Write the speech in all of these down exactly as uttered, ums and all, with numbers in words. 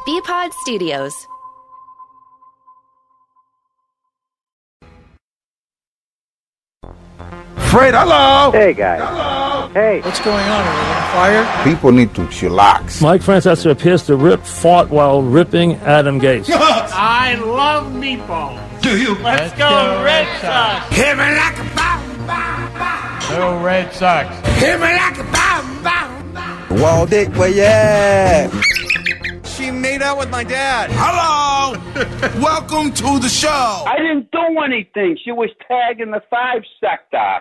B-Pod Studios. Fred, hello. Hey, guys. Hello. Hey. What's going on? Are we on fire? People need to chillax. Mike Francesa appears to rip fought while ripping Adam Gase. I love meatballs. Do you? Let's, Let's go, go Red Sox. Hit me like a bomb, bomb, bomb. Go Red Sox. Hit me like a bomb, bomb, bomb. Walt Dick, where you at? She made out with my dad. Hello. Welcome to the show. I didn't do anything. She was tagging the five sector.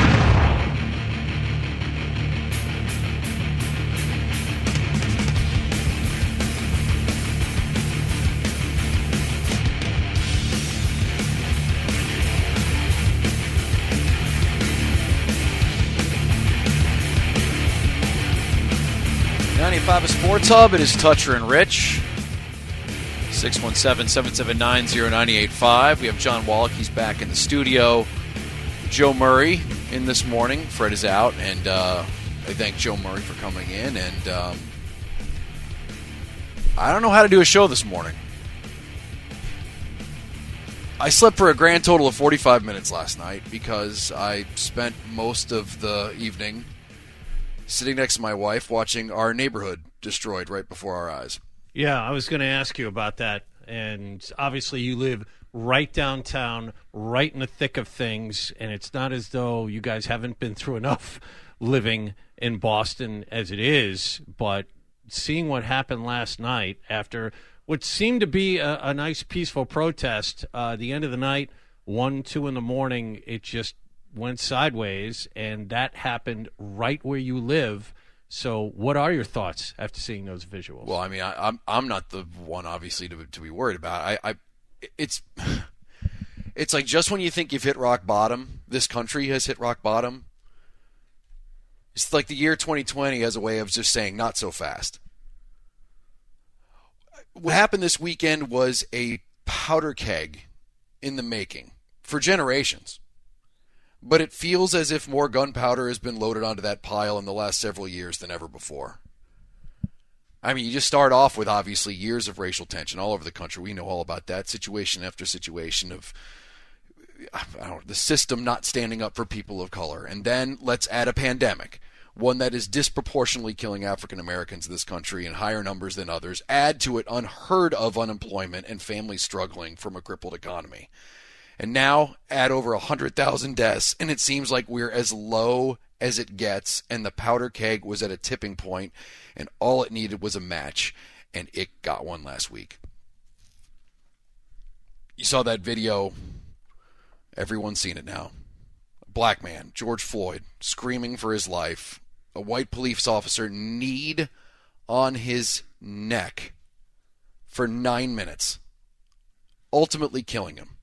ninety-five Sports Hub, it is Toucher and Rich. six one seven, seven seven nine, zero nine eight five. We have John Wallach, he's back in the studio. Joe Murray in this morning. Fred is out, and uh, I thank Joe Murray for coming in. And um, I don't know how to do a show this morning. I slept for a grand total of forty-five minutes last night because I spent most of the evening sitting next to my wife watching our neighborhood destroyed right before our eyes. Yeah, I was going to ask you about that. And obviously you live right downtown, right in the thick of things, and it's not as though you guys haven't been through enough living in Boston as it is, but seeing what happened last night after what seemed to be a, a nice peaceful protest, uh, the end of the night, one, two in the morning, it just went sideways, and that happened right where you live. So what are your thoughts after seeing those visuals? Well, I mean, I, I'm I'm not the one, obviously, to to be worried about. I, I it's it's like just when you think you've hit rock bottom, this country has hit rock bottom. It's like the year twenty twenty has a way of just saying, not so fast. What happened this weekend was a powder keg in the making for generations. But it feels as if more gunpowder has been loaded onto that pile in the last several years than ever before. I mean, you just start off with, obviously, years of racial tension all over the country. We know all about that, situation after situation of I don't know, the system not standing up for people of color. And then let's add a pandemic, one that is disproportionately killing African Americans in this country in higher numbers than others. Add to it unheard of unemployment and families struggling from a crippled economy. And now add over one hundred thousand deaths, and it seems like we're as low as it gets, and the powder keg was at a tipping point, and all it needed was a match, and it got one last week. You saw that video. Everyone's seen it now. A black man, George Floyd, screaming for his life. A white police officer kneed on his neck for nine minutes, ultimately killing him.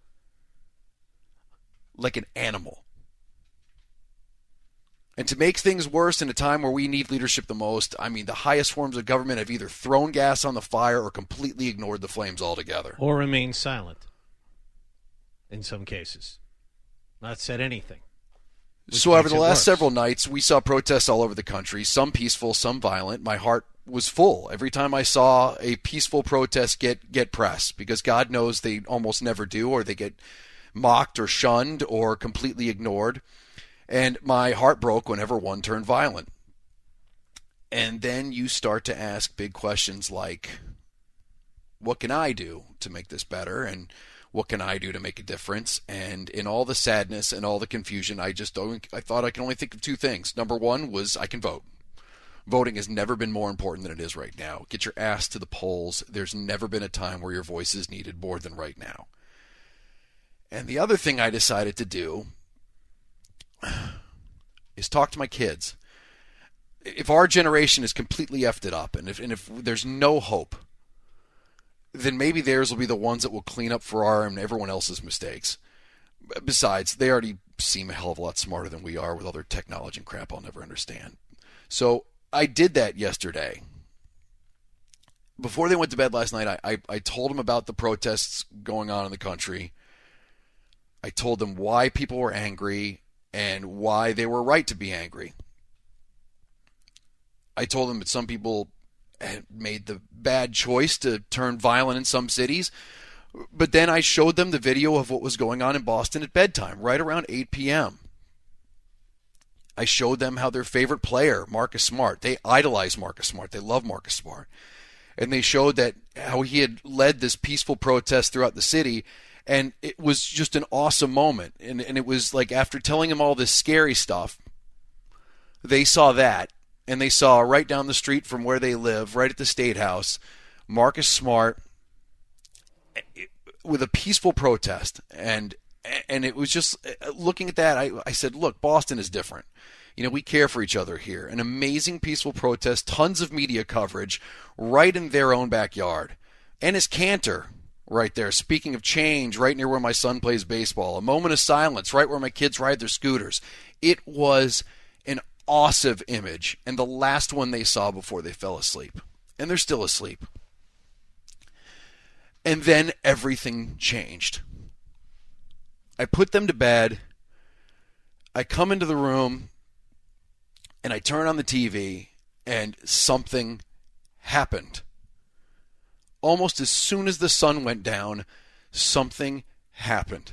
Like an animal. And to make things worse in a time where we need leadership the most, I mean, the highest forms of government have either thrown gas on the fire or completely ignored the flames altogether. Or remained silent in some cases. Not said anything. So over the last worse. several nights, we saw protests all over the country, some peaceful, some violent. My heart was full every time I saw a peaceful protest get, get press, because God knows they almost never do, or they get mocked or shunned or completely ignored. And my heart broke whenever one turned violent. And then you start to ask big questions like, what can I do to make this better? And what can I do to make a difference? And in all the sadness and all the confusion, I just don't, I thought I can only think of two things. Number one was I can vote. Voting has never been more important than it is right now. Get your ass to the polls. There's never been a time where your voice is needed more than right now. And the other thing I decided to do is talk to my kids. If our generation is completely effed it up, and if and if there's no hope, then maybe theirs will be the ones that will clean up for our and everyone else's mistakes. Besides, they already seem a hell of a lot smarter than we are with all their technology and crap I'll never understand. So I did that yesterday. Before they went to bed last night, I, I, I told them about the protests going on in the country. I told them why people were angry and why they were right to be angry. I told them that some people had made the bad choice to turn violent in some cities. But then I showed them the video of what was going on in Boston at bedtime, right around eight p.m. I showed them how their favorite player, Marcus Smart, they idolize Marcus Smart. They love Marcus Smart. And they showed that how he had led this peaceful protest throughout the city. And it was just an awesome moment. And, and it was like after telling them all this scary stuff, they saw that. And they saw right down the street from where they live, right at the State House, Marcus Smart with a peaceful protest. And and it was just, looking at that, I, I said, look, Boston is different. You know, we care for each other here. An amazing peaceful protest, tons of media coverage, right in their own backyard. Ennis Cantor, right there, speaking of change, right near where my son plays baseball. A moment of silence, right where my kids ride their scooters. It was an awesome image, and the last one they saw before they fell asleep. And they're still asleep. And then everything changed. I put them to bed. I come into the room, and I turn on the T V, and something happened. Almost as soon as the sun went down, something happened.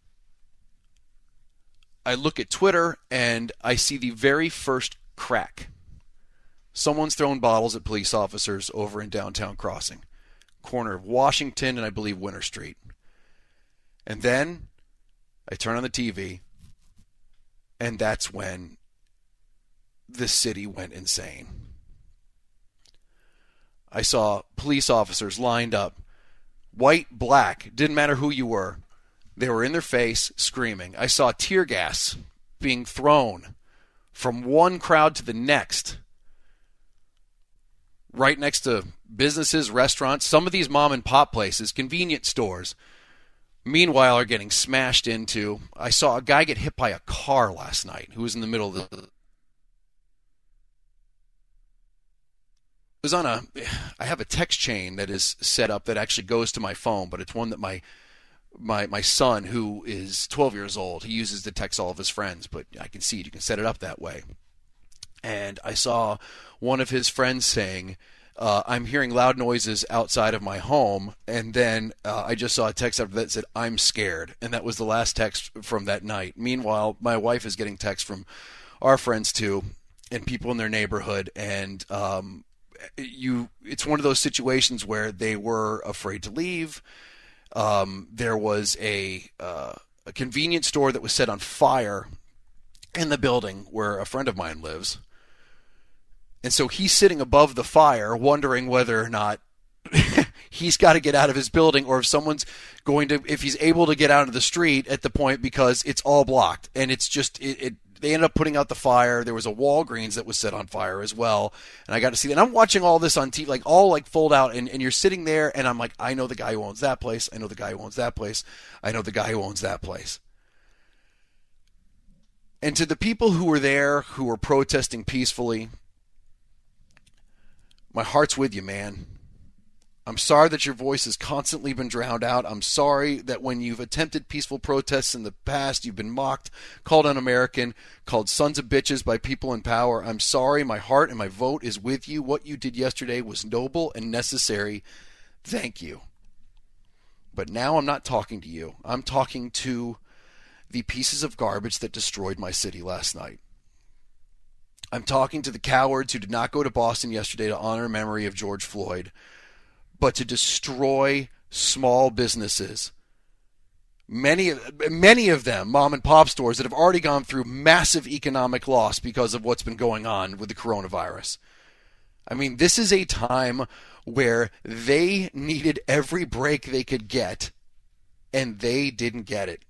I look at Twitter, and I see the very first crack. Someone's throwing bottles at police officers over in Downtown Crossing, corner of Washington and I believe Winter Street. And then I turn on the T V, and that's when the city went insane. I saw police officers lined up, white, black, didn't matter who you were. They were in their face screaming. I saw tear gas being thrown from one crowd to the next, right next to businesses, restaurants. Some of these mom and pop places, convenience stores, meanwhile, are getting smashed into. I saw a guy get hit by a car last night who was in the middle of the... It was on a... I have a text chain that is set up that actually goes to my phone, but it's one that my my my son, who is twelve years old, he uses to text all of his friends, but I can see it. You can set it up that way. And I saw one of his friends saying, Uh, I'm hearing loud noises outside of my home, and then uh, I just saw a text after that that said, I'm scared, and that was the last text from that night. Meanwhile, my wife is getting texts from our friends, too, and people in their neighborhood, and um, you, it's one of those situations where they were afraid to leave. Um, there was a, uh, a convenience store that was set on fire in the building where a friend of mine lives. And so he's sitting above the fire wondering whether or not he's got to get out of his building, or if someone's going to, if he's able to get out of the street at the point, because it's all blocked. And it's just, it, it they ended up putting out the fire. There was a Walgreens that was set on fire as well. And I got to see that. And I'm watching all this on T V, like all like fold out, and, and you're sitting there, and I'm like, I know the guy who owns that place. I know the guy who owns that place. I know the guy who owns that place. And to the people who were there, who were protesting peacefully, my heart's with you, man. I'm sorry that your voice has constantly been drowned out. I'm sorry that when you've attempted peaceful protests in the past, you've been mocked, called un-American, called sons of bitches by people in power. I'm sorry. My heart and my vote is with you. What you did yesterday was noble and necessary. Thank you. But now I'm not talking to you. I'm talking to the pieces of garbage that destroyed my city last night. I'm talking to the cowards who did not go to Boston yesterday to honor memory of George Floyd, but to destroy small businesses. Many, many of them, mom and pop stores, that have already gone through massive economic loss because of what's been going on with the coronavirus. I mean, this is a time where they needed every break they could get, and they didn't get it.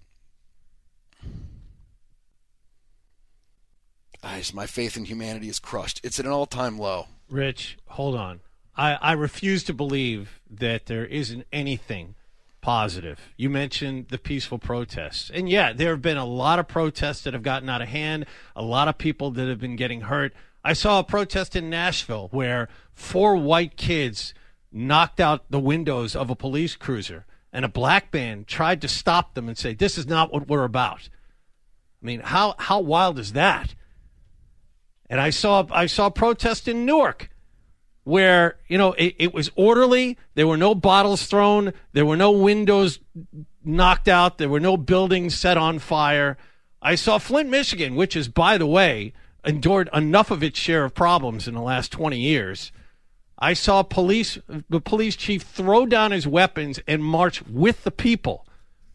Guys, my faith in humanity is crushed. It's at an all-time low. Rich, hold on. I, I refuse to believe that there isn't anything positive. You mentioned the peaceful protests. And, yeah, there have been a lot of protests that have gotten out of hand, a lot of people that have been getting hurt. I saw a protest in Nashville where four white kids knocked out the windows of a police cruiser, and a black man tried to stop them and say, this is not what we're about. I mean, how how wild is that? And I saw I saw a protest in Newark where, you know, it, it was orderly. There were no bottles thrown. There were no windows knocked out. There were no buildings set on fire. I saw Flint, Michigan, which is, by the way, endured enough of its share of problems in the last twenty years. I saw police, the police chief throw down his weapons and march with the people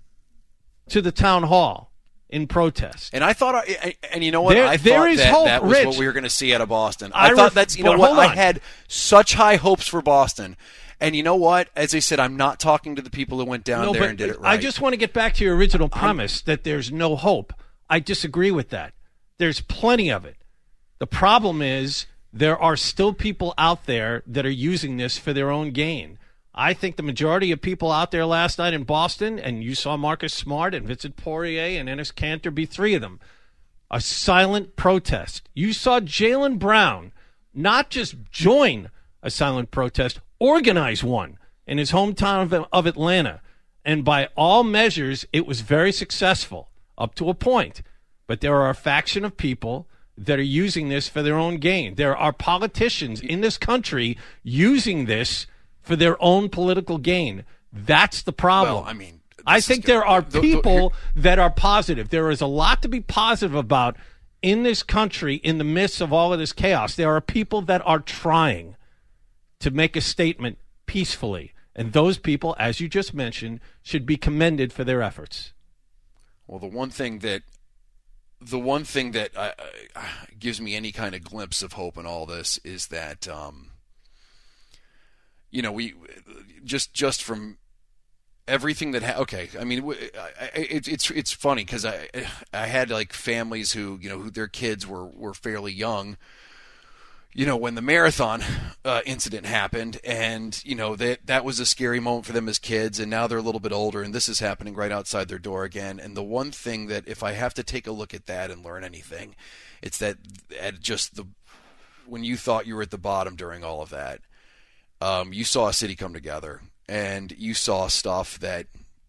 to the town hall in protest. And I thought, and you know what? There, I there thought is that, hope, that was Rich. what we were going to see out of Boston. I I, thought ref- that's, you know but what? hold I on. had such high hopes for Boston. And you know what? As I said, I'm not talking to the people who went down no, there but and did it right. I just want to get back to your original premise I'm, that there's no hope. I disagree with that. There's plenty of it. The problem is there are still people out there that are using this for their own gain. I think the majority of people out there last night in Boston, and you saw Marcus Smart and Vincent Poirier and Enes Kanter be three of them, a silent protest. You saw Jaylen Brown not just join a silent protest, organize one in his hometown of, of Atlanta. And by all measures, it was very successful up to a point. But there are a faction of people that are using this for their own gain. There are politicians in this country using this for their own political gain. That's the problem. Well, I mean, I think there are the, the, people that are positive. There is a lot to be positive about in this country in the midst of all of this chaos. There are people that are trying to make a statement peacefully. And those people, as you just mentioned, should be commended for their efforts. Well, the one thing that the one thing that I, I, gives me any kind of glimpse of hope in all this is that, um, you know, we just just from everything that ha- okay, I mean, I, I, it, it's it's funny because I I had like families who you know who their kids were were fairly young. You know, when the marathon uh, incident happened, and, you know, that that was a scary moment for them as kids, and now they're a little bit older, and this is happening right outside their door again. And the one thing that, if I have to take a look at that and learn anything, it's that at just the when you thought you were at the bottom during all of that, um, you saw a city come together, and you saw stuff that,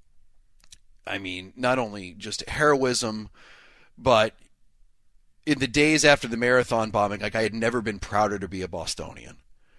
I mean, not only just heroism, but in the days after the marathon bombing, like I had never been prouder to be a Bostonian.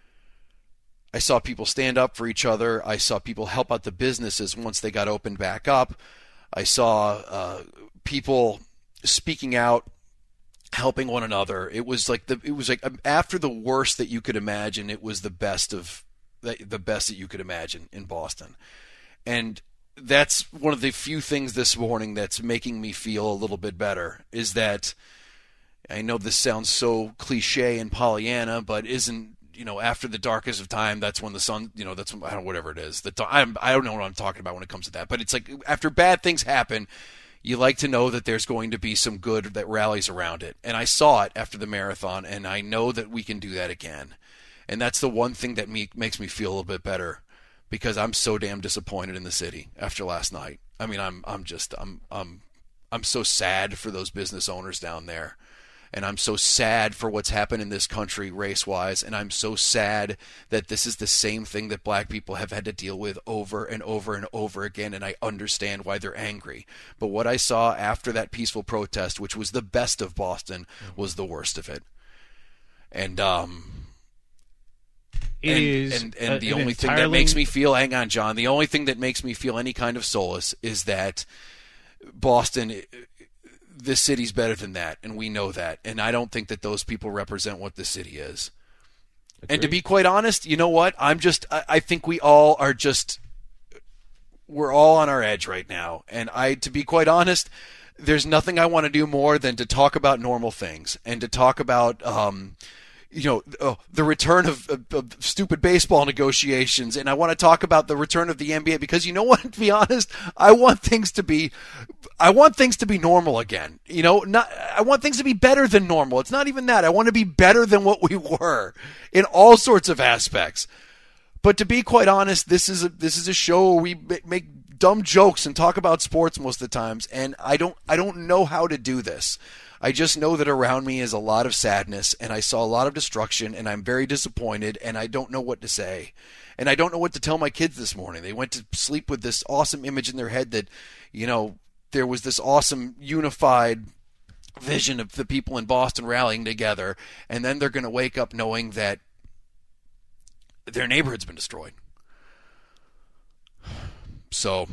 I saw people stand up for each other. I saw people help out the businesses once they got opened back up. I saw uh, people speaking out, helping one another. It was like the it was like after the worst that you could imagine, it was the best of the best that you could imagine in Boston. And that's one of the few things this morning that's making me feel a little bit better, is that I know this sounds so cliche and Pollyanna, but isn't, you know, after the darkest of time, that's when the sun, you know, that's when, I don't know, whatever it is. The, I, I don't know what I'm talking about when it comes to that, but it's like after bad things happen, you like to know that there's going to be some good that rallies around it. And I saw it after the marathon, and I know that we can do that again. And that's the one thing that me, makes me feel a little bit better, because I'm so damn disappointed in the city after last night. I mean, I'm I'm just I'm I'm I'm so sad for those business owners down there. And I'm so sad for what's happened in this country race-wise, and I'm so sad that this is the same thing that black people have had to deal with over and over and over again, and I understand why they're angry. But what I saw after that peaceful protest, which was the best of Boston, was the worst of it. And um, it and, is and, and a, the an only entirely... thing that makes me feel, hang on, John, the only thing that makes me feel any kind of solace is that Boston, this city's better than that, and we know that. And I don't think that those people represent what the city is. Agreed. And to be quite honest, you know what? I'm just, I, I think we all are just, we're all on our edge right now. And I, to be quite honest, there's nothing I want to do more than to talk about normal things and to talk about, um, you know, uh, the return of, of, of stupid baseball negotiations. And I want to talk about the return of the N B A, because you know what, to be honest, I want things to be, I want things to be normal again. You know, not, I want things to be better than normal. It's not even that. I want to be better than what we were in all sorts of aspects. But to be quite honest, this is a, this is a show where we make dumb jokes and talk about sports most of the times. And I don't, I don't know how to do this. I just know that around me is a lot of sadness, and I saw a lot of destruction, and I'm very disappointed, and I don't know what to say. And I don't know what to tell my kids this morning. They went to sleep with this awesome image in their head that, you know, there was this awesome unified vision of the people in Boston rallying together, and then they're going to wake up knowing that their neighborhood's been destroyed. So,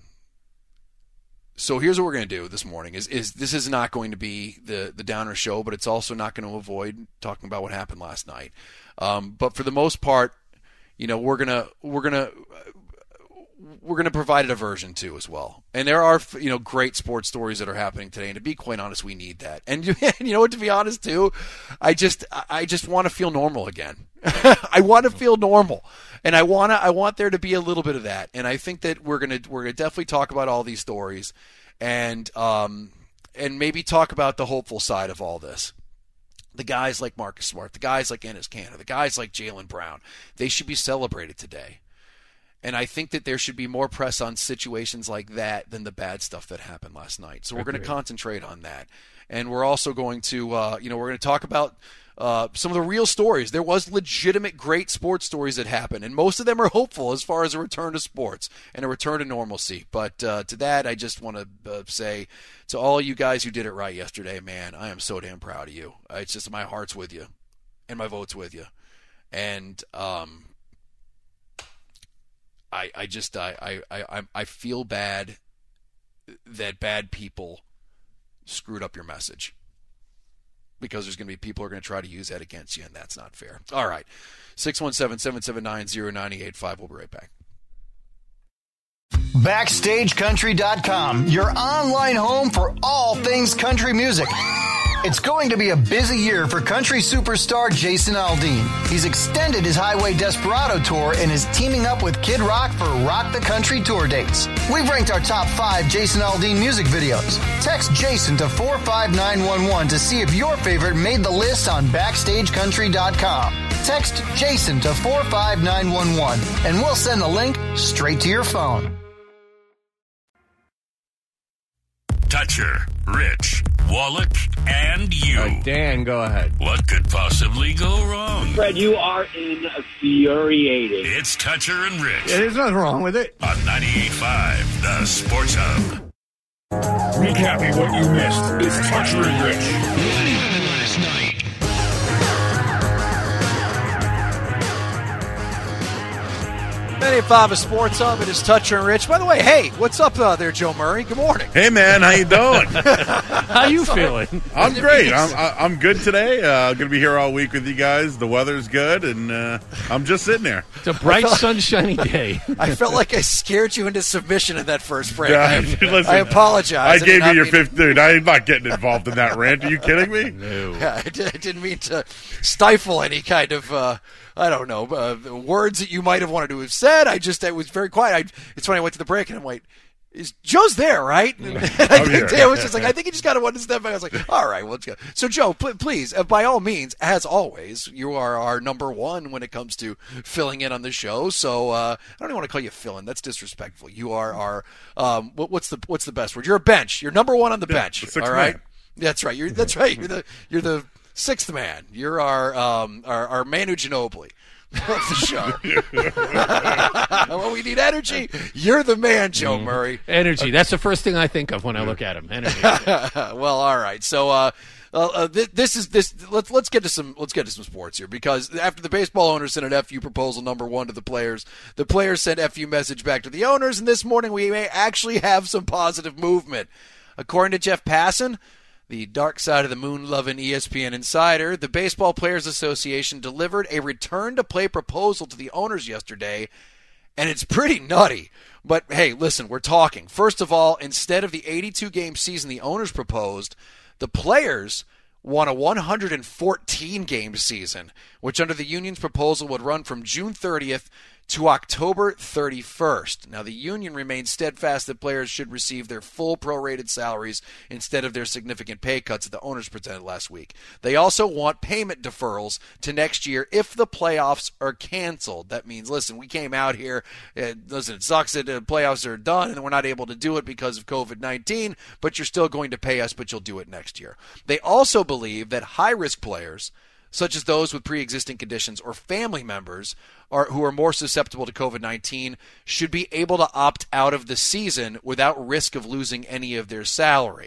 so here's what we're going to do this morning. Is is this is not going to be the the downer show, but it's also not going to avoid talking about what happened last night. Um, but for the most part, you know, we're gonna we're gonna we're gonna provide a diversion too as well. And there are, you know, great sports stories that are happening today. And to be quite honest, we need that. And you know what? To be honest too, I just I just want to feel normal again. I want to feel normal, and I want to. I want there to be a little bit of that, and I think that we're gonna we're gonna definitely talk about all these stories, and um and maybe talk about the hopeful side of all this. The guys like Marcus Smart, the guys like Enes Kanter, the guys like Jaylen Brown, they should be celebrated today, and I think that there should be more press on situations like that than the bad stuff that happened last night. So we're going to concentrate on that, and we're also going to uh, you know we're going to talk about. Uh, some of the real stories. There was legitimate great sports stories that happened, and most of them are hopeful as far as a return to sports and a return to normalcy. But uh, to that, I just want to uh, say to all you guys who did it right yesterday, man, I am so damn proud of you. It's just my heart's with you, and my vote's with you. And um, I, I just, I, I, I, I feel bad that bad people screwed up your message. Because there's going to be people who are going to try to use that against you, and that's not fair. All right. six one seven, seven seven nine, zero nine eight five. We'll be right back. Backstage Country dot com, your online home for all things country music. It's going to be a busy year for country superstar Jason Aldean. He's extended his Highway Desperado tour and is teaming up with Kid Rock for Rock the Country tour dates. We've ranked our top five Jason Aldean music videos. Text Jason to four five nine one one to see if your favorite made the list on Backstage Country dot com. Text Jason to four five nine one one and we'll send the link straight to your phone. Toucher, Rich, Wallach, and you. Uh, Dan, go ahead. What could possibly go wrong? Fred, you are infuriating. It's Toucher and Rich. Yeah, there's nothing wrong with it. On ninety-eight point five, the Sports Hub. Recapping what you missed. It's Toucher and Rich. What happened last night? ninety-eight point five of Sports Hub. It is Toucher and Rich. By the way, hey, what's up uh, there, Joe Murray? Good morning. Hey, man. How you doing? How you feeling? I'm great. I'm I'm good today. Uh, going to be here all week with you guys. The weather's good, and uh, I'm just sitting there. It's a bright, sunshiny day. I felt like I scared you into submission in that first break. Yeah, I, listen, I apologize. I gave I you your mean, fifth. Dude, I'm not getting involved in that rant. Are you kidding me? No. Yeah, I, did, I didn't mean to stifle any kind of, uh, I don't know, uh, words that you might have wanted to have said. I just, I was very quiet. I, it's when I went to the break and I'm like, is Joe's there, right? And I think Dan was just like, I think he just got to want to step back. I was like, all right, well, let's go. So, Joe, pl- please, uh, by all means, as always, you are our number one when it comes to filling in on the show. So, uh, I don't even want to call you fill in. That's disrespectful. You are our, um, what, what's the what's the best word? You're a bench. You're number one on the yeah, bench. the All right. man. That's right. You're that's right. You're the you're the sixth man. You're our um our, our Manu Ginobili of the show. Well, we need energy. You're the man, Joe mm. Murray. Energy. That's the first thing I think of when I look at him. Energy. Well, all right. So, uh, uh, th- this is this. Let's let's get to some let's get to some sports here, because after the baseball owners sent an F U proposal number one to the players, the players sent F U message back to the owners, and this morning we may actually have some positive movement, according to Jeff Passan, the dark side of the moon-loving E S P N insider. The Baseball Players Association delivered a return-to-play proposal to the owners yesterday, and it's pretty nutty. But, hey, listen, we're talking. First of all, instead of the eighty-two game season the owners proposed, the players want a one hundred fourteen game season, which under the union's proposal would run from June thirtieth to October thirty-first. Now, the union remains steadfast that players should receive their full prorated salaries instead of their significant pay cuts that the owners presented last week. They also want payment deferrals to next year if the playoffs are canceled. That means, listen, we came out here, uh, listen, it sucks that the playoffs are done and we're not able to do it because of covid nineteen, but you're still going to pay us, but you'll do it next year. They also believe that high-risk players, such as those with pre-existing conditions or family members are, who are more susceptible to covid nineteen, should be able to opt out of the season without risk of losing any of their salary.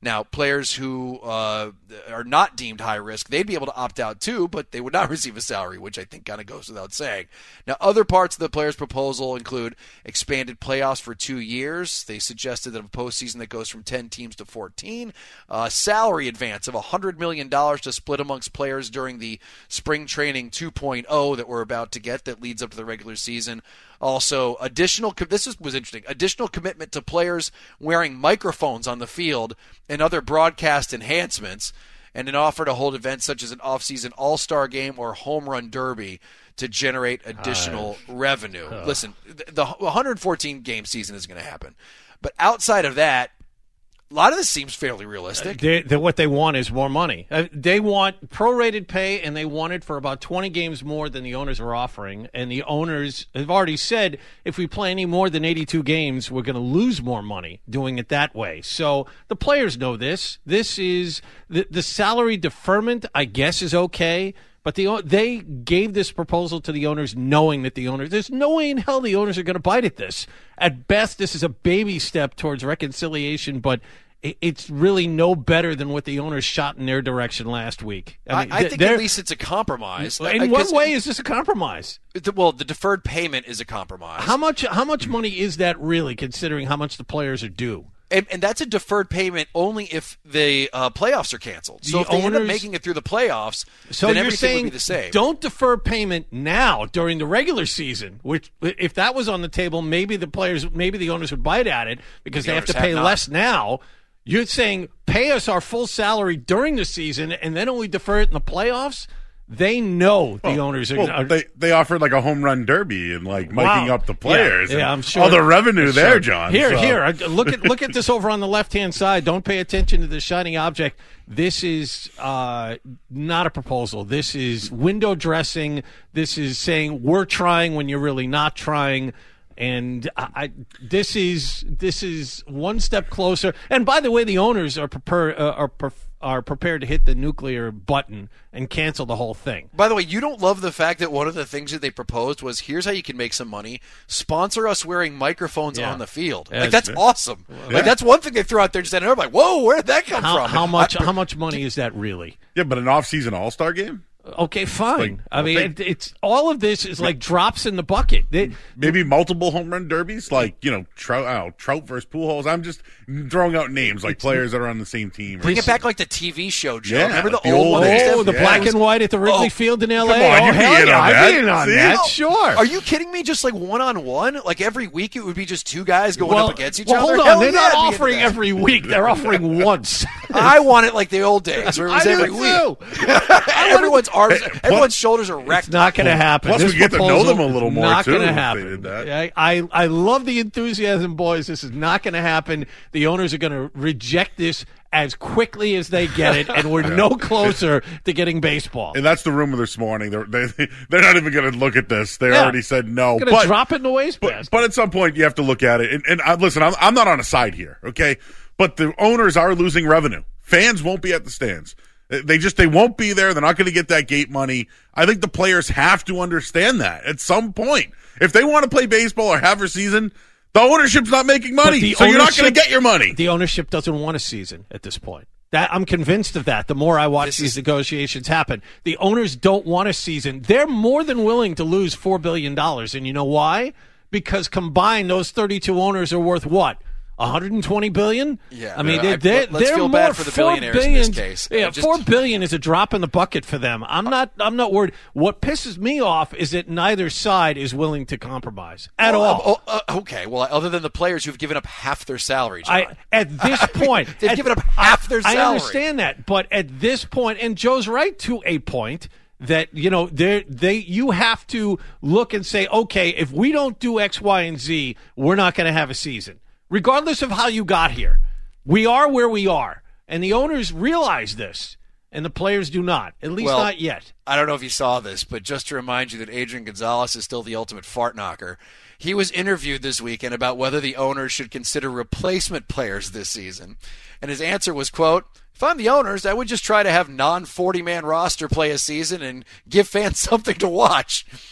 Now, players who uh, are not deemed high risk, they'd be able to opt out too, but they would not receive a salary, which I think kind of goes without saying. Now, other parts of the players' proposal include expanded playoffs for two years. They suggested that a postseason that goes from ten teams to fourteen, uh, salary advance of one hundred million dollars to split amongst players during the spring training two point oh that we're about to get that leads up to the regular season. Also, additional, this was interesting, additional commitment to players wearing microphones on the field and other broadcast enhancements, and an offer to hold events such as an off-season all-star game or home run derby to generate additional uh, revenue. Uh. Listen, the one hundred fourteen game season is going to happen. But outside of that, a lot of this seems fairly realistic. They, they, what they want is more money. Uh, they want prorated pay, and they want it for about twenty games more than the owners are offering. And the owners have already said if we play any more than eighty-two games, we're going to lose more money doing it that way. So the players know this. This is the, the salary deferment, I guess, is okay. But the they gave this proposal to the owners knowing that the owners, there's no way in hell the owners are going to bite at this. At best, this is a baby step towards reconciliation, but it's really no better than what the owners shot in their direction last week. I, mean, I, I think at least it's a compromise. In I, what way is this a compromise? The, well, the deferred payment is a compromise. How much How much money is that really, considering how much the players are due? And, and that's a deferred payment only if the uh, playoffs are canceled. So the if they owners, end up making it through the playoffs, so then you're everything saying would be the same. Don't defer payment now during the regular season. Which, if that was on the table, maybe the players, maybe the owners would bite at it because the they have to pay have less now. You're saying pay us our full salary during the season and then only defer it in the playoffs? They know the well, owners are. Well, are they they offered like a home run derby and like miking wow. up the players. Yeah, yeah I'm sure. All the revenue sure. there, John. Here, so. here. Look at look at this over on the left hand side. Don't pay attention to the shiny object. This is uh, not a proposal. This is window dressing. This is saying we're trying when you're really not trying. And I, I, this is this is one step closer. And by the way, the owners are prepared uh, are pre- are prepared to hit the nuclear button and cancel the whole thing. By the way, you don't love the fact that one of the things that they proposed was, here's how you can make some money: sponsor us wearing microphones yeah. on the field. Yeah, like that's yeah. awesome. Yeah. Like that's one thing they threw out there. Just and everybody, like, whoa, where did that come how, from? How much? I, how much money is that really? Yeah, but an off-season All-Star game. Okay, fine. Like, I mean, it, it's all of this is like drops in the bucket. They, Maybe multiple home run derbies, like you know, Trout, oh, Trout versus Pujols. I'm just throwing out names like players that are on the same team. Bring it back like the T V show, Joe. Yeah, Remember the, the old, old ones? Oh, the yeah. black and white at the Wrigley oh, Field in L A. Come on, oh, you hell can yeah, on I'd be in on See? that. No. Sure. Are you kidding me? Just like one on one, like every week it would be just two guys going well, up against each well, other. Hold on, Hell they're yeah, not I'd be offering into that. every week. They're offering once. I want it like the old days, where it was I every do week. too. everyone's arms, Hey, everyone's shoulders are wrecked. It's not going to happen. Plus, this we get to know proposal, them a little more, not too, gonna if they happen. did that. I, I, I love the enthusiasm, boys. This is not going to happen. The owners are going to reject this as quickly as they get it, and we're no closer to getting baseball. And that's the rumor this morning. They're they, they're not even going to look at this. They yeah. already said no. Going to drop it in the wastebasket. But, but at some point, you have to look at it. And, and I, listen, I'm, I'm not on a side here, okay? But the owners are losing revenue. Fans won't be at the stands. They just they won't be there. They're not going to get that gate money. I think the players have to understand that at some point. If they want to play baseball or have a season, the ownership's not making money, so you're not going to get your money. The ownership doesn't want a season at this point. That I'm convinced of that. The more I watch this these is, negotiations happen, the owners don't want a season. They're more than willing to lose four billion dollars, and you know why? Because combined, those thirty-two owners are worth what? one hundred twenty billion dollars? Yeah, I mean, they're, I, they're, let's they're feel more, bad for the billionaires billion, in this case. Yeah, just, four billion dollars is a drop in the bucket for them. I'm not. I'm not worried. What pisses me off is that neither side is willing to compromise at well, all. Uh, uh, okay, well, other than the players who've given up half their salary, John. I, at this point, they've at, given up half their salary. I understand that, but at this point, and Joe's right to a point. That, you know, they they you have to look and say, okay, if we don't do X, Y, and Z, we're not going to have a season. Regardless of how you got here, we are where we are. And the owners realize this, and the players do not, at least well, not yet. I don't know if you saw this, but just to remind you that Adrian Gonzalez is still the ultimate fart knocker. He was interviewed this weekend about whether the owners should consider replacement players this season. And his answer was, quote, if I'm the owners, I would just try to have non forty-man roster play a season and give fans something to watch.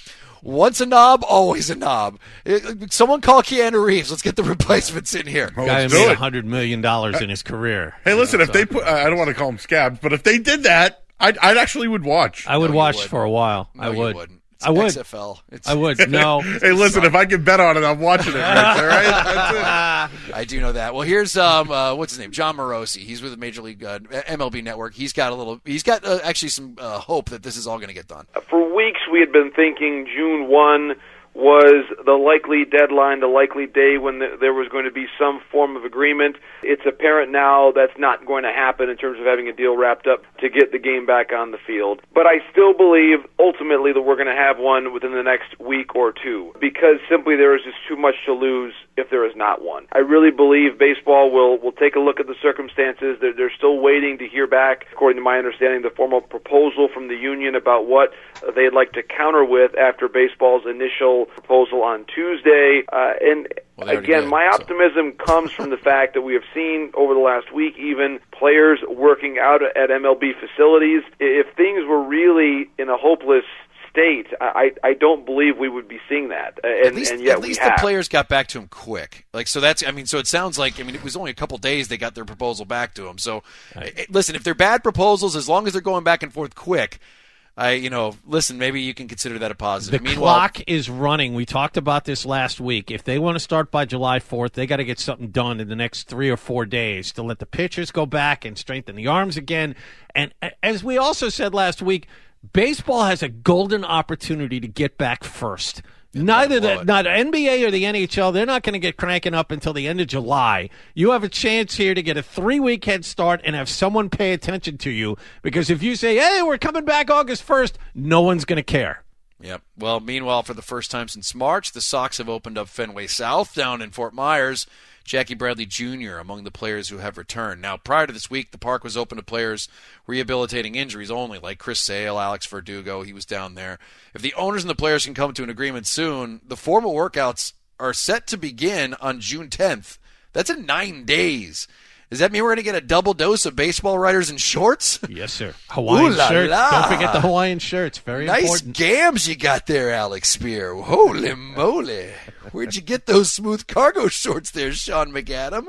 Once a knob, always a knob. It, someone call Keanu Reeves. Let's get the replacements in here. Oh, guy made one hundred million dollars in his career. Hey, listen, if so. they put, I don't want to call them scabs, but if they did that, I'd, I'd actually would watch. I would no, watch would. for a while. No, I would. You wouldn't. It's I would. X F L. It's, I would. No. Hey, listen, if I can bet on it, I'm watching it. Right there, right? That's it. I do know that. Well, here's um, uh, what's his name? John Morosi. He's with the Major League uh, M L B Network. He's got a little. He's got uh, actually some uh, hope that this is all going to get done. For weeks, we had been thinking June first was the likely deadline, the likely day when the, there was going to be some form of agreement. It's apparent now that's not going to happen in terms of having a deal wrapped up to get the game back on the field. But I still believe ultimately that we're going to have one within the next week or two, because simply there is just too much to lose if there is not one. I really believe baseball will, will take a look at the circumstances. They're, they're still waiting to hear back, according to my understanding, the formal proposal from the union about what they'd like to counter with after baseball's initial proposal on Tuesday. Uh, and well, again, did, my so. optimism comes from the fact that we have seen over the last week even players working out at M L B facilities. If things were really in a hopeless state, I, I don't believe we would be seeing that. And, at least, and yet at least we have. the players got back to him quick. Like so, that's I mean, so it sounds like I mean, it was only a couple days they got their proposal back to him. So, right. Listen, if they're bad proposals, as long as they're going back and forth quick. I, you know, listen, maybe you can consider that a positive. The Meanwhile, clock is running. We talked about this last week. If they want to start by July fourth, they got to get something done in the next three or four days to let the pitchers go back and strengthen the arms again. And as we also said last week, baseball has a golden opportunity to get back first. Neither the not N B A or the N H L, they're not going to get cranking up until the end of July. You have a chance here to get a three-week head start and have someone pay attention to you, because if you say, hey, we're coming back August first, no one's going to care. Yep. Well, meanwhile, for the first time since March, the Sox have opened up Fenway South down in Fort Myers. Jackie Bradley Junior among the players who have returned. Now, prior to this week, the park was open to players rehabilitating injuries only, like Chris Sale, Alex Verdugo. He was down there. If the owners and the players can come to an agreement soon, the formal workouts are set to begin on June tenth. That's in nine days. Does that mean we're going to get a double dose of baseball riders in shorts? Yes, sir. Hawaiian shirts. Don't forget the Hawaiian shirts. Very nice important. Nice gams you got there, Alex Spear. Holy moly. Where'd you get those smooth cargo shorts there, Sean McAdam?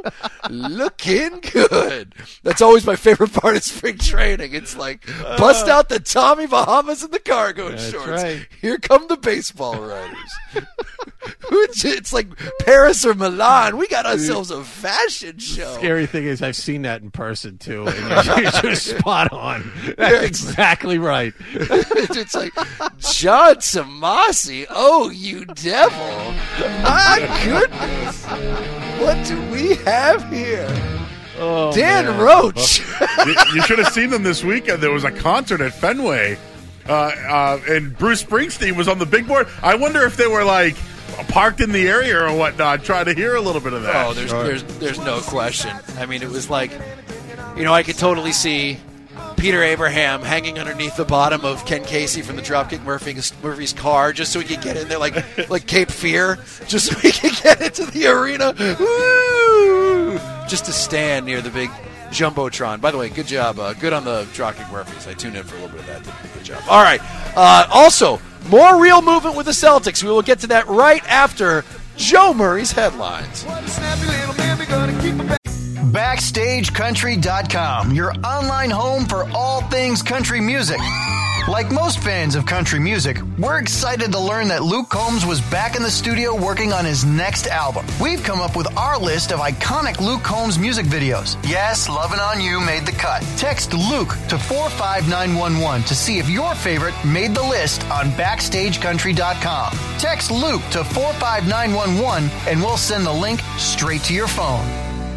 Looking good. That's always my favorite part of spring training. It's like, bust out the Tommy Bahamas and the cargo That's shorts. Right. Here come the baseball riders. It's like Paris or Milan. We got ourselves a fashion show. Scary thing is I've seen that in person, too. And you're just spot on. That's exactly right. It's like, John Tomasi, oh, you devil. My goodness. What do we have here? Oh, Dan man. Roach. you, you should have seen them this weekend. There was a concert at Fenway, uh, uh, and Bruce Springsteen was on the big board. I wonder if they were, like, parked in the area or whatnot, trying to hear a little bit of that. Oh, there's there's there's no question. I mean, it was like, you know, I could totally see Peter Abraham hanging underneath the bottom of Ken Casey from the Dropkick Murphys, Murphys car just so he could get in there, like like Cape Fear, just so he could get into the arena. Woo! Just to stand near the big Jumbotron. By the way, good job. Uh, good on the Dropkick Murphys. I tuned in for a little bit of that. Good job. All right. Uh, also, more real movement with the Celtics. We will get to that right after Joe Murray's headlines. Backstage Country dot com, your online home for all things country music. Like most fans of country music, we're excited to learn that Luke Combs was back in the studio working on his next album. We've come up with our list of iconic Luke Combs music videos. Yes, Lovin' On You made the cut. Text Luke to four five nine one one to see if your favorite made the list on Backstage Country dot com. Text Luke to four five nine one one and we'll send the link straight to your phone.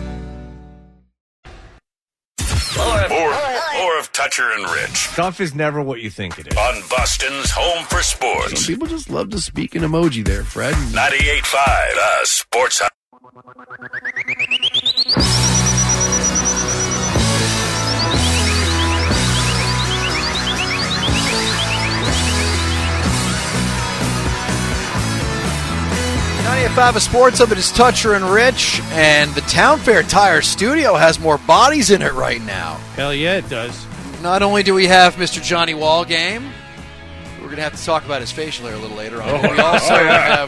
More, more of Toucher and Rich. Stuff is never what you think it is. On Boston's Home for Sports. Some people just love to speak in emoji there, Fred. ninety-eight point five, uh, Sports Hub. ninety-eight point five of Sports Hub, it is Toucher and Rich, and the Town Fair Tire Studio has more bodies in it right now. Hell yeah, it does. Not only do we have Mister Johnny Wallgame, We're going to have to talk about his facial hair a little later on. Oh, we also oh, yeah.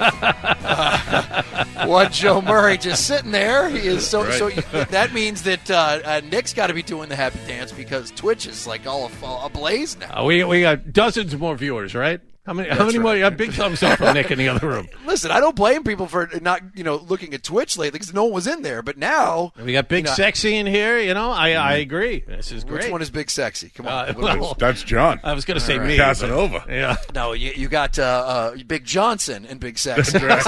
have uh, one Joe Murray just sitting there. He is so. Right. So that means that uh, uh, Nick's got to be doing the happy dance because Twitch is like all all ablaze now. Uh, we we got dozens more viewers, right? How many? That's how many right. more? You got big thumbs up from Nick in the other room. Listen, I don't blame people for not, you know, looking at Twitch lately because no one was in there. But now We got Big you know, Sexy in here. You know, I I agree. This is great. Which one is Big Sexy? Come on. Uh, What- well, That's John. I was going to say All me. right. Casanova. but- Yeah. No, you, you got uh, uh, Big Johnson and Big Sexy. That's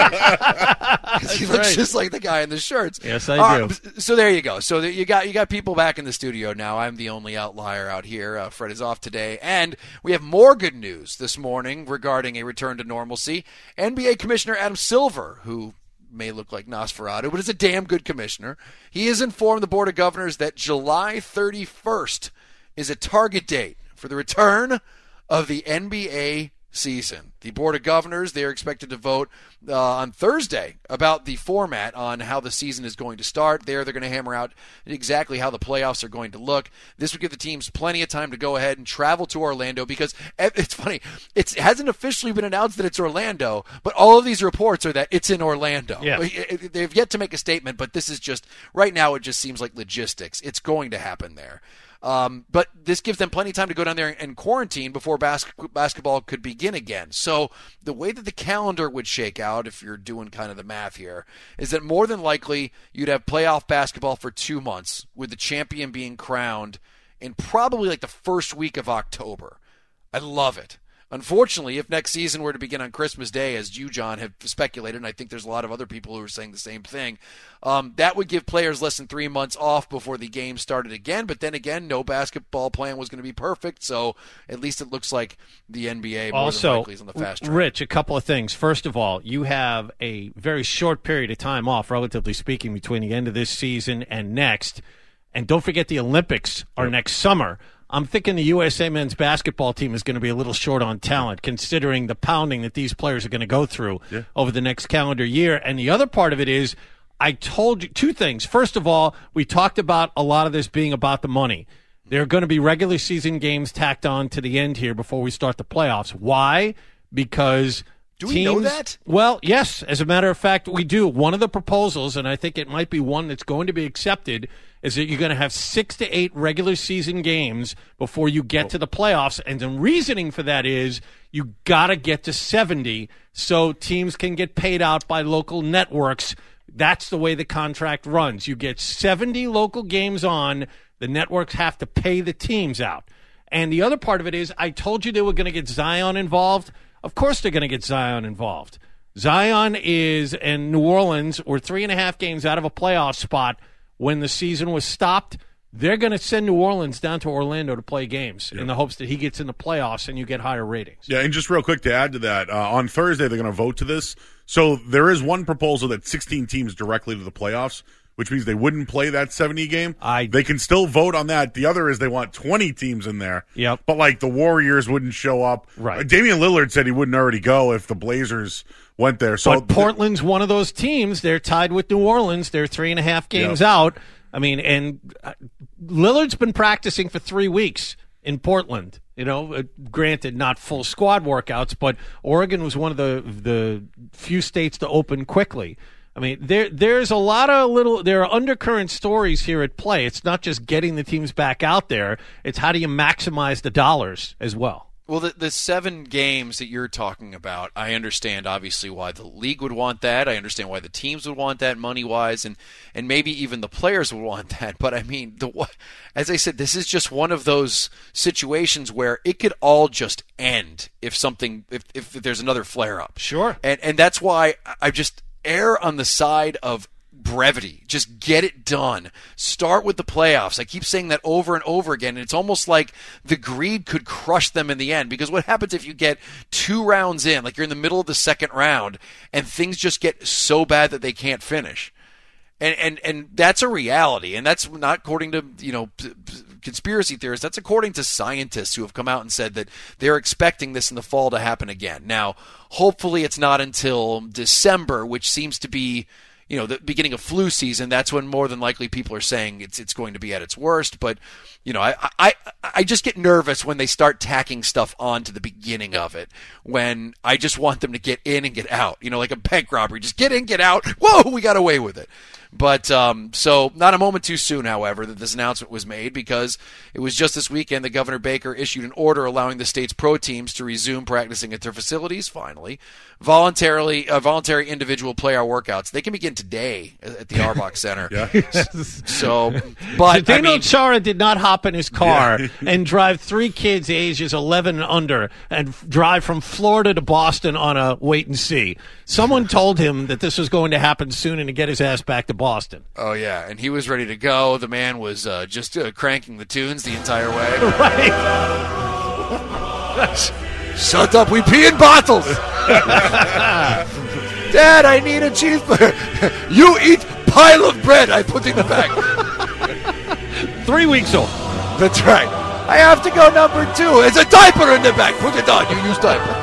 Because he looks right. just like the guy in the shirts. Yes, I All do. right, so there you go. So you got you got people back in the studio now. I'm the only outlier out here. Uh, Fred is off today, and we have more good news this morning regarding a return to normalcy. N B A Commissioner Adam Silver, who may look like Nosferatu, but is a damn good commissioner. He has informed the Board of Governors that July thirty-first is a target date for the return of the N B A season. The Board of Governors, they are expected to vote uh, on Thursday about the format on how the season is going to start. There, they're going to hammer out exactly how the playoffs are going to look. This would give the teams plenty of time to go ahead and travel to Orlando because it's funny. It's, it hasn't officially been announced that it's Orlando, but all of these reports are that it's in Orlando. Yeah. They've yet to make a statement, but this is just, right now it just seems like logistics. It's going to happen there. Um, but this gives them plenty of time to go down there and quarantine before bas- basketball could begin again. So the way that the calendar would shake out, if you're doing kind of the math here, is that more than likely you'd have playoff basketball for two months with the champion being crowned in probably like the first week of October. I love it. Unfortunately, if next season were to begin on Christmas Day, as you, John, have speculated, and I think there's a lot of other people who are saying the same thing, um, that would give players less than three months off before the game started again. But then again, no basketball plan was going to be perfect, so at least it looks like the N B A more Also, than likely is on the fast track. Rich, a couple of things. First of all, you have a very short period of time off, relatively speaking, between the end of this season and next. And don't forget the Olympics are next summer. I'm thinking the U S A men's basketball team is going to be a little short on talent, considering the pounding that these players are going to go through Yeah. over the next calendar year. And the other part of it is, I told you two things. First of all, we talked about a lot of this being about the money. There are going to be regular season games tacked on to the end here before we start the playoffs. Why? Because Do we teams, know that? Well, yes. As a matter of fact, we do. One of the proposals, and I think it might be one that's going to be accepted, is that you're going to have six to eight regular season games before you get to the playoffs. And the reasoning for that is you got to get to seventy so teams can get paid out by local networks. That's the way the contract runs. You get seventy local games on, the networks have to pay the teams out. And the other part of it is, I told you they were going to get Zion involved. Of course they're going to get Zion involved. Zion is, and New Orleans were three and a half games out of a playoff spot when the season was stopped. They're going to send New Orleans down to Orlando to play games Yep. in the hopes that he gets in the playoffs and you get higher ratings. Yeah, and just real quick to add to that, uh, on Thursday they're going to vote to this. So there is one proposal that sixteen teams directly to the playoffs, which means they wouldn't play that seventy game. I, they can still vote on that. The other is they want twenty teams in there. Yep. But, like, the Warriors wouldn't show up. Right. Uh, Damian Lillard said he wouldn't already go if the Blazers went there. So but Portland's one of those teams. They're tied with New Orleans. They're three and a half games Yep. out. I mean, and uh, Lillard's been practicing for three weeks in Portland. You know, uh, granted, not full squad workouts, but Oregon was one of the the few states to open quickly. I mean, there there's a lot of little there are undercurrent stories here at play. It's not just getting the teams back out there. It's how do you maximize the dollars as well. Well, the, the seven games that you're talking about, I understand obviously why the league would want that. I understand why the teams would want that money-wise, and, and maybe even the players would want that. But, I mean, the as I said, this is just one of those situations where it could all just end if something if, if there's another flare-up. Sure. And, and that's why I just err on the side of brevity. Just get it done. Start with the playoffs. I keep saying that over and over again. And it's almost like the greed could crush them in the end. Because what happens if you get two rounds in, like you're in the middle of the second round, and things just get so bad that they can't finish? And and and that's a reality. And that's not according to, you know, conspiracy theorists. That's according to scientists who have come out and said that they're expecting this in the fall to happen again. Now, hopefully it's not until December, which seems to be, you know, the beginning of flu season, that's when more than likely people are saying it's it's going to be at its worst. But, you know, I, I, I just get nervous when they start tacking stuff on to the beginning of it, when I just want them to get in and get out. You know, like a bank robbery. Just get in, get out. Whoa, we got away with it. But um, so not a moment too soon, however, that this announcement was made, because it was just this weekend that Governor Baker issued an order allowing the state's pro teams to resume practicing at their facilities, finally. Voluntarily, uh, voluntary individual player workouts, they can begin today at the Arbach Center. Yeah. So, but Zdeno I mean, Chara did not hop in his car Yeah. and drive three kids ages eleven and under and f- drive from Florida to Boston on a wait and see. Someone told him that this was going to happen soon and to get his ass back to Boston. Oh, yeah, and he was ready to go. The man was uh, just uh, cranking the tunes the entire way. Right. Shut up, we pee in bottles. Dad, I need a cheeseburger. You eat pile of bread I put in the bag. Three weeks old. That's right. I have to go number two. There's a diaper in the bag. Put it on. You use diaper.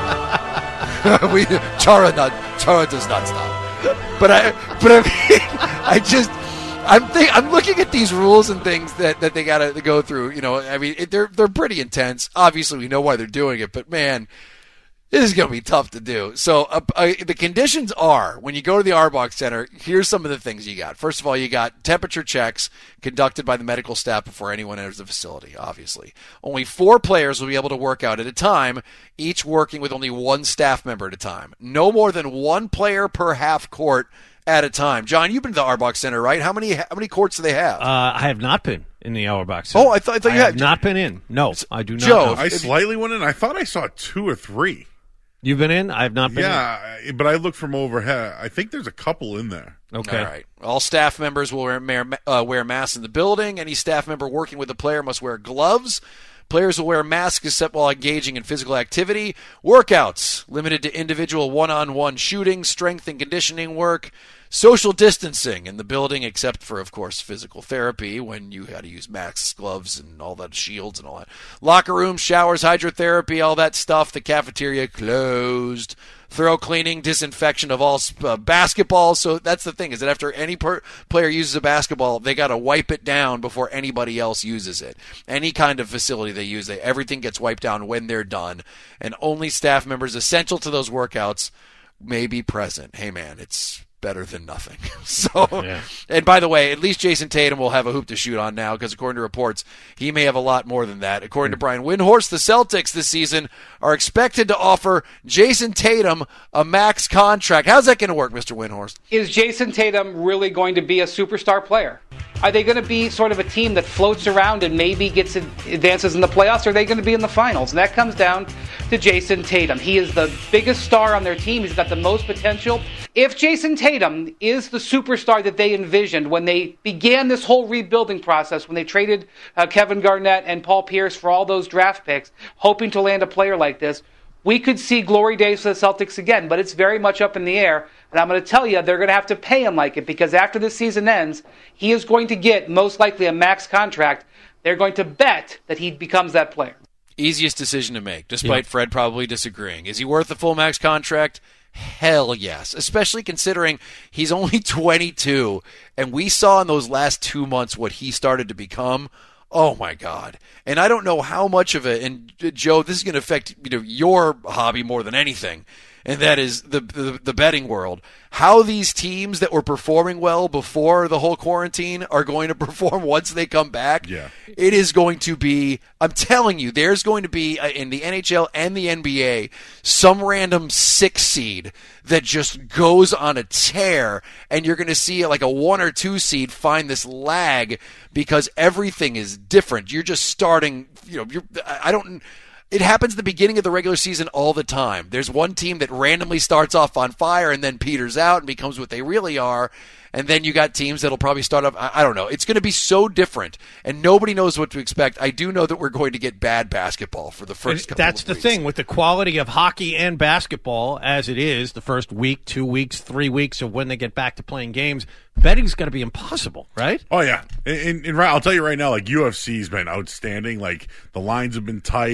we Chara not Chara does not stop. But I but I mean, I just I'm think I'm looking at these rules and things that, that they got to go through. You know, I mean, it, they're they're pretty intense. Obviously, we know why they're doing it, but man, this is going to be tough to do. So uh, uh, the conditions are, when you go to the Arbach Center, here's some of the things you got. First of all, you got temperature checks conducted by the medical staff before anyone enters the facility, obviously. Only four players will be able to work out at a time, each working with only one staff member at a time. No more than one player per half court at a time. John, you've been to the Arbach Center, right? How many how many courts do they have? Uh, I have not been in the Auerbach Center. Oh, I thought, I thought you I had. have not been in. No, I do not. Joe, know. I slightly went in. I thought I saw two or three. You've been in? I have not been yeah, in. but I looked from overhead. I think there's a couple in there. Okay. All right. All staff members will wear, uh, wear masks in the building. Any staff member working with the player must wear gloves. Players will wear masks except while engaging in physical activity. Workouts limited to individual one-on-one shooting, strength and conditioning work. Social distancing in the building, except for, of course, physical therapy when you had to use masks, gloves, and all that, shields and all that. Locker rooms, showers, hydrotherapy, all that stuff. The cafeteria closed. Thorough cleaning, disinfection of all uh, basketballs. So that's the thing, is that after any per- player uses a basketball, they got to wipe it down before anybody else uses it. Any kind of facility they use, they, everything gets wiped down when they're done. And only staff members essential to those workouts may be present. Hey, man, it's better than nothing. So, yeah. And by the way, at least Jason Tatum will have a hoop to shoot on now, because according to reports, he may have a lot more than that. According mm. to Brian Windhorst, the Celtics this season are expected to offer Jason Tatum a max contract. How's that going to work, Mister Windhorst? Is Jason Tatum really going to be a superstar player? Are they going to be sort of a team that floats around and maybe gets advances in the playoffs? Or are they going to be in the finals? And that comes down to Jason Tatum. He is the biggest star on their team. He's got the most potential. If Jason Tatum is the superstar that they envisioned when they began this whole rebuilding process, when they traded uh, Kevin Garnett and Paul Pierce for all those draft picks, hoping to land a player like this, we could see glory days for the Celtics again, but it's very much up in the air. And I'm going to tell you, they're going to have to pay him like it, because after this season ends, he is going to get most likely a max contract. They're going to bet that he becomes that player. Easiest decision to make, despite yeah. Fred probably disagreeing. Is he worth the full max contract? Hell yes, especially considering he's only twenty-two, and we saw in those last two months what he started to become. Oh my God! And I don't know how much of it. And Joe, this is going to affect you know your hobby more than anything, and that is the, the the betting world. How these teams that were performing well before the whole quarantine are going to perform once they come back. Yeah, it is going to be. I'm telling you, there's going to be uh, in the N H L and the N B A some random six seed that just goes on a tear, and you're going to see like a one or two seed find this lag because everything is different. You're just starting. You know, you're. I don't. It happens at the beginning of the regular season all the time. There's one team that randomly starts off on fire and then peters out and becomes what they really are. And then you got teams that'll probably start off, I don't know. It's going to be so different, and nobody knows what to expect. I do know that we're going to get bad basketball for the first couple That's of the weeks. thing with the quality of hockey and basketball as it is the first week, two weeks, three weeks of when they get back to playing games. Betting's going to be impossible, right? Oh, yeah. And, and, and I'll tell you right now, like U F C's been outstanding. Like the lines have been tight.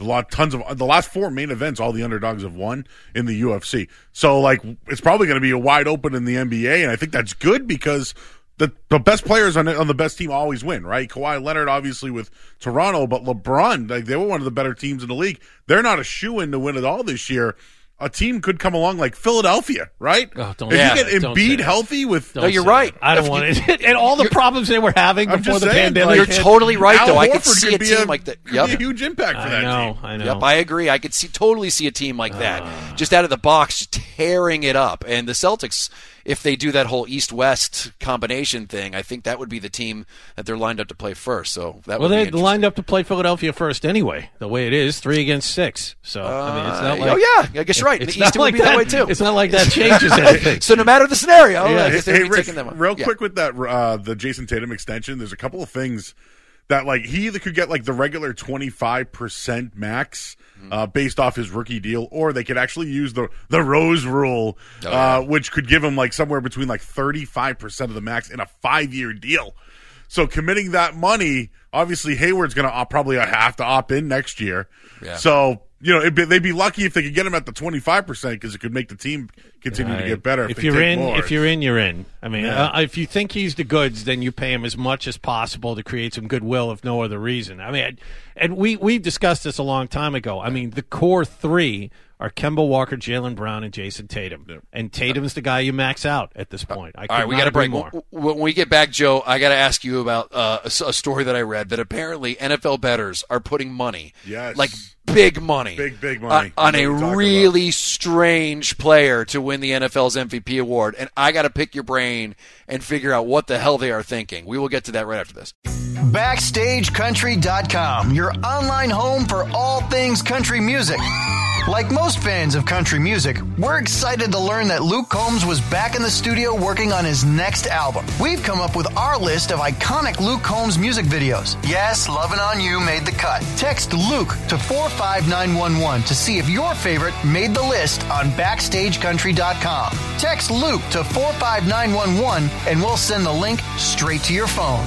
A lot, tons of the last four main events, all the underdogs have won in the U F C. So, like, it's probably going to be a wide open in the N B A, and I think that's good because the the best players on on the best team always win, right? Kawhi Leonard, obviously, with Toronto, but LeBron, like, they were one of the better teams in the league. They're not a shoo-in to win it all this year. A team could come along like Philadelphia, right? Oh, don't if yeah, you get Embiid healthy with, no, you're right. I don't want it. And all the problems they were having I'm before the saying, pandemic. like, You're hit. totally right, Al though. I Horford could see a could be team a- like that. could Yep. be a huge impact for I that know, team. I know. Yep, I agree. I could see totally see a team like that, uh, just out of the box, just tearing it up. And the Celtics, if they do that whole East-West combination thing, I think that would be the team that they're lined up to play first. So that well, would be they're interesting. lined up to play Philadelphia first anyway. The way it is, three against six. So I mean, it's not Uh, like oh yeah, I guess you're right. In It's the East, not it would like be that, that way too. It's not like that changes anything. So no matter the scenario, Yeah. I guess they Hey, would be Rich, taking them on. real Yeah. quick with that, uh, the Jason Tatum extension, there's a couple of things that, like, he either could get, like, the regular twenty-five percent max uh, based off his rookie deal, or they could actually use the, the Rose rule, Oh, yeah. uh, which could give him, like, somewhere between, like, thirty-five percent of the max in a five-year deal. So committing that money, obviously Hayward's going to probably have to opt in next year. Yeah. So, you know, it'd be, they'd be lucky if they could get him at the twenty-five percent because it could make the team continue to get better. If, If they you're take in, more. if you're in, you're in. I mean, Yeah. uh, if you think he's the goods, then you pay him as much as possible to create some goodwill, if no other reason. I mean, and we we discussed this a long time ago. I mean, the core three are Kemba Walker, Jaylen Brown, and Jason Tatum. Yeah. And Tatum's the guy you max out at this point. I All right, we got to break. more. When we get back, Joe, I got to ask you about uh, a, a story that I read that apparently N F L bettors are putting money, Yes. like big money, Big, big money. uh, on I a know what you're talking really strange player to win the N F L's M V P award. And I got to pick your brain and figure out what the hell they are thinking. We will get to that right after this. Backstage Country dot com, your online home for all things country music. Like most fans of country music, we're excited to learn that Luke Combs was back in the studio working on his next album. We've come up with our list of iconic Luke Combs music videos. Yes, Lovin' On You made the cut. Text Luke to four five nine one one to see if your favorite made the list on Backstage Country dot com. Text Luke to four five nine one one and we'll send the link straight to your phone.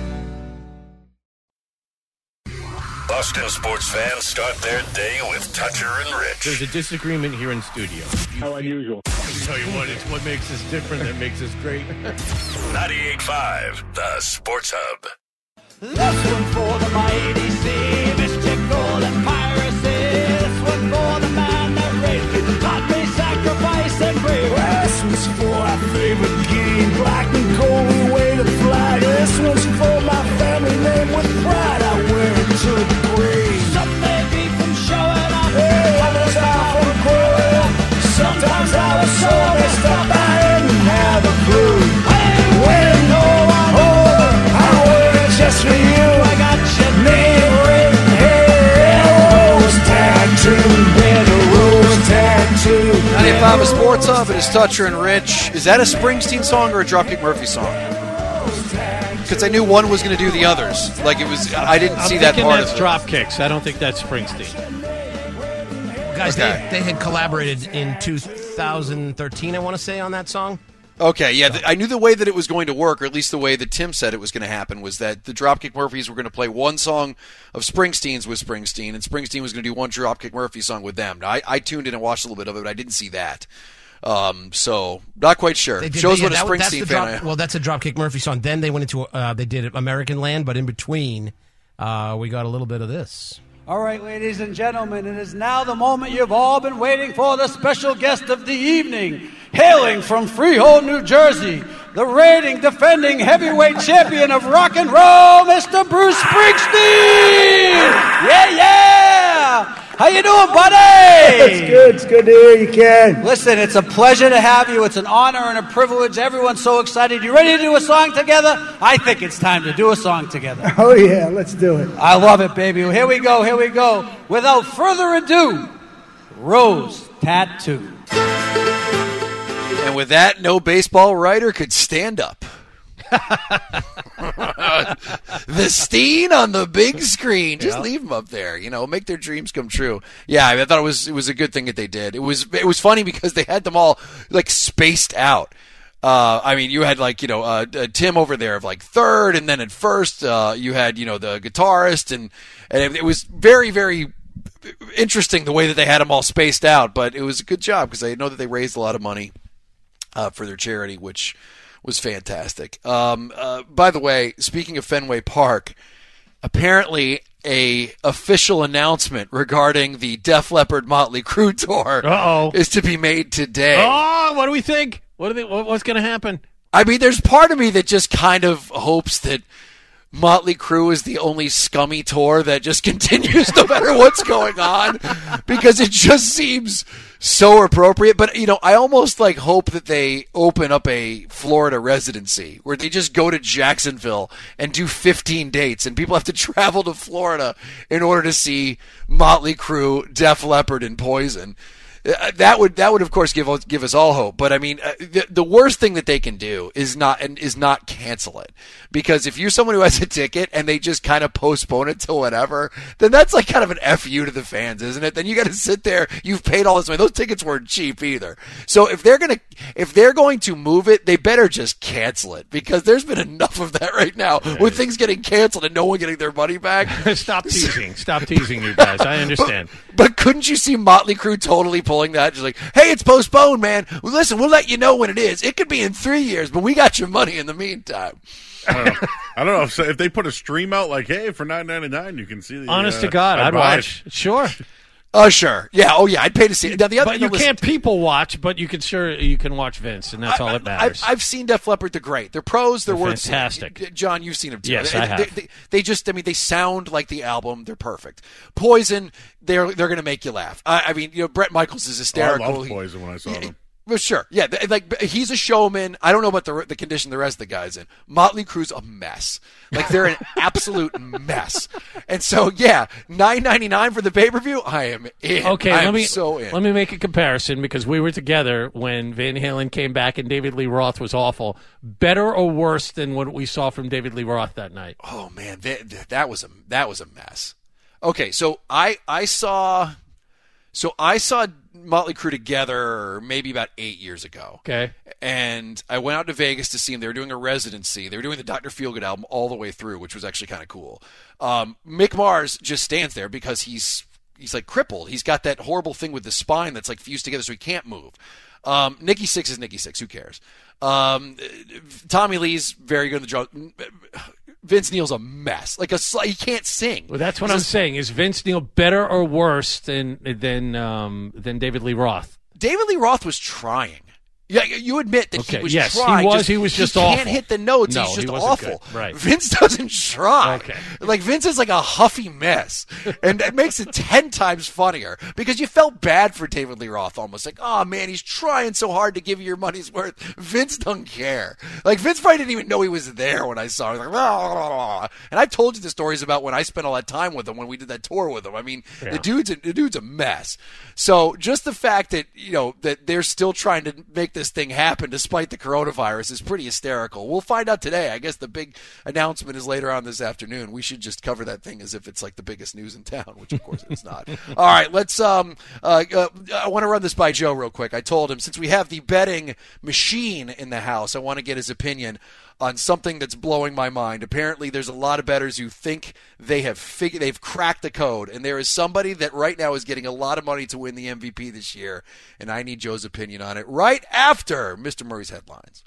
Boston sports fans start their day with Toucher and Rich. There's a disagreement here in studio. How unusual. I'll tell you what, it's what makes us different that makes us great. ninety-eight point five, the Sports Hub. This one for the mighty sea, mystical and piracy. This one for the man that raised me, taught me sacrifice and bravery. Well, this one's for our favorite game, black and gold, we wave the flag. This one's for my family name, with pride I wear it to the grave. Some may be from showing up, hey, others are from growing up. Sometimes I was so messed up I didn't have a clue. Hey, when no one over, I wear it just for you. I got your name written here, rose tattoo, and a rose tattoo. ninety-eight point five, a Sports Hub. It is Toucher and Rich. Is that a Springsteen song or a Dropkick Murphy song? Because I knew one was going to do the others. Like it was, I didn't I'm see that thinking part that's of it. Dropkicks. I don't think that's Springsteen. Guys, Okay. they, they had collaborated in two thousand thirteen, I want to say, on that song. Okay, yeah, th- I knew the way that it was going to work, or at least the way that Tim said it was going to happen, was that the Dropkick Murphys were going to play one song of Springsteen's with Springsteen, and Springsteen was going to do one Dropkick Murphy song with them. Now, I, I tuned in and watched a little bit of it, but I didn't see that. Um, so, not quite sure. They did, Shows yeah, what a that- that's Springsteen the fan I drop, am. Well, that's a Dropkick Murphy song. Then they went into, uh, they did American Land, but in between, uh, we got a little bit of this. All right, ladies and gentlemen, it is now the moment you've all been waiting for, the special guest of the evening, hailing from Freehold, New Jersey, the reigning, defending heavyweight champion of rock and roll, Mister Bruce Springsteen! Yeah, yeah! How you doing, buddy? It's good. It's good to hear you, Ken. Listen, it's a pleasure to have you. It's an honor and a privilege. Everyone's so excited. You ready to do a song together? I think it's time to do a song together. Oh, yeah. Let's do it. I love it, baby. Well, here we go. Here we go. Without further ado, Rose Tattoo. And with that, no baseball writer could stand up. The Steen on the big screen. Just Yeah. leave them up there. You know, make their dreams come true. Yeah, I thought it was it was a good thing that they did. It was it was funny because they had them all like spaced out. Uh, I mean, you had like you know uh, uh, Tim over there of like third, and then at first uh, you had you know the guitarist, and and it, it was very very interesting the way that they had them all spaced out, but it was a good job because I know that they raised a lot of money uh, for their charity, which was fantastic. Um, uh, by the way, speaking of Fenway Park, apparently a official announcement regarding the Def Leppard Motley Crue tour Uh-oh. is to be made today. Oh, what do we think? What do they, what, what's going to happen? I mean, there's part of me that just kind of hopes that Motley Crue is the only scummy tour that just continues no matter what's going on, because it just seems so appropriate. But, you know, I almost like hope that they open up a Florida residency where they just go to Jacksonville and do fifteen dates, and people have to travel to Florida in order to see Motley Crue, Def Leppard, and Poison. That would, that would of course, give us, give us all hope. But I mean, the, the worst thing that they can do is not is not cancel it, because if you're someone who has a ticket and they just kind of postpone it till whatever, then that's like kind of an F you to the fans, isn't it? Then you got to sit there. You've paid all this money. Those tickets weren't cheap either. So if they're gonna if they're going to move it, they better just cancel it, because there's been enough of that right now with things getting canceled and no one getting their money back. Stop teasing. Stop teasing, you guys. I understand. But, but couldn't you see Motley Crue totally pulling that? Just like, hey, it's postponed, man. Well, listen, we'll let you know when it is. It could be in three years, but we got your money in the meantime. I don't know, I don't know if, if they put a stream out like, hey, for nine ninety-nine, you can see the. Honest uh, to God, I'd, I'd watch. It. Sure. Oh, sure. Yeah. Oh, yeah. I'd pay to see it. Now, the other, but you listen, can't people watch, but you can sure you can watch Vince, and that's I, all that matters. I've, I've seen Def Leppard. They're great. They're pros. They're, they're worth fantastic. Seeing. John, you've seen them too. Yes, they, I have. They, they, they just, I mean, they sound like the album. They're perfect. Poison, they're they're going to make you laugh. I, I mean, you know, Bret Michaels is hysterical. Oh, I loved Poison when I saw he, them. Well, sure. Yeah, like he's a showman. I don't know about the the condition the rest of the guys in. Motley Crue's a mess. Like, they're an absolute mess. And so, yeah, nine ninety-nine for the pay-per-view, I am in. Okay, I let am me so in. let me make a comparison, because we were together when Van Halen came back and David Lee Roth was awful. Better or worse than what we saw from David Lee Roth that night? Oh man, that, that was a that was a mess. Okay, so I I saw so I saw Motley Crue together maybe about eight years ago. Okay. And I went out to Vegas to see them. They were doing a residency. They were doing the Doctor Feelgood album all the way through, which was actually kind of cool. Um, Mick Mars just stands there because he's he's like crippled. He's got that horrible thing with the spine that's like fused together so he can't move. Um, Nikki Sixx is Nikki Sixx. Who cares? Um, Tommy Lee's very good in the drum. Vince Neil's a mess. Like a he can't sing. Well, that's what He's I'm a, saying. Is Vince Neil better or worse than than um, than David Lee Roth? David Lee Roth was trying. Yeah, you admit that okay. he was yes, trying. he was. Just, he was just he awful. can't hit the notes. No, he's just he awful. Good. Right. Vince doesn't try. Okay. Like, Vince is like a huffy mess, and it makes it ten times funnier because you felt bad for David Lee Roth almost. Like, oh man, he's trying so hard to give you your money's worth. Vince don't care. Like, Vince probably didn't even know he was there when I saw him. Like, blah, blah, blah. And I've told you the stories about when I spent all that time with him when we did that tour with him. I mean, yeah. the dude's a, the dude's a mess. So just the fact that you know that they're still trying to make this thing happen despite the coronavirus is pretty hysterical. We'll find out today. I guess the big announcement is later on this afternoon. We should just cover that thing as if it's like the biggest news in town, which of course it's not. All right, let's. Um, uh, uh, I want to run this by Joe real quick. I told him since we have the betting machine in the house, I want to get his opinion on something that's blowing my mind. Apparently, there's a lot of bettors who think they have figured, they've cracked the code, and there is somebody that right now is getting a lot of money to win the M V P this year, and I need Joe's opinion on it right after Mister Murray's headlines.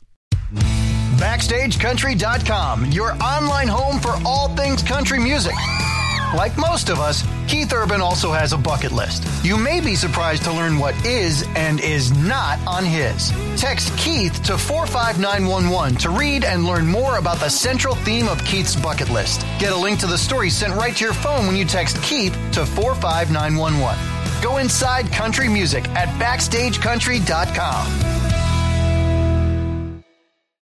Backstage Country dot com, your online home for all things country music. Like most of us, Keith Urban also has a bucket list. You may be surprised to learn what is and is not on his. Text Keith to four five nine one one to read and learn more about the central theme of Keith's bucket list. Get a link to the story sent right to your phone when you text Keith to four five nine one one. Go inside country music at Backstage Country dot com.